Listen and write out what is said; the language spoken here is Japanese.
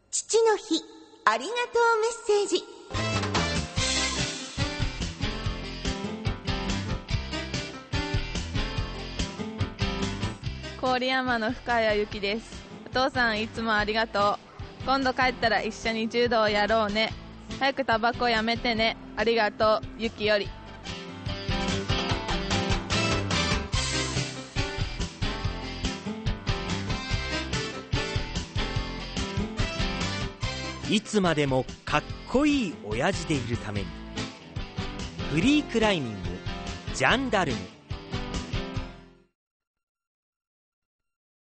父の日ありがとうメッセージ。 郡山の深谷ゆきです。お父さんいつもありがとう。今度帰ったら一緒に柔道をやろうね。早くタバコやめてね。ありがとう、ゆきより。 いつまでもかっこいい親父でいるために、フリークライミングジャンダルム。